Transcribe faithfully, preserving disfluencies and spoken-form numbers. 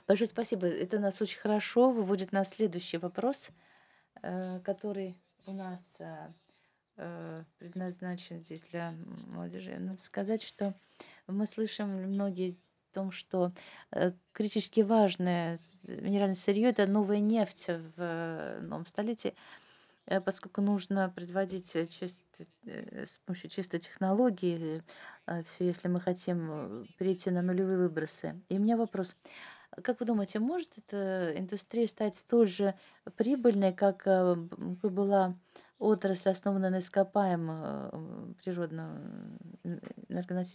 Большое спасибо. Это нас очень хорошо выводит на следующий вопрос, э, который у нас, э, э, предназначен здесь для молодежи. Надо сказать, что мы слышим многие о том, что, э, критически важное с минеральное сырье — это новая нефть в, э, новом столетии, э, поскольку нужно производить, э, чист э, с помощью чистой технологии, э, всё, если мы хотим, э, перейти на нулевые выбросы. И у меня вопрос: а как вы думаете, может эта индустрия стать столь же прибыльной, как, э, б была отрасль, основанная на ископаемых, э, природно н энергоносителях?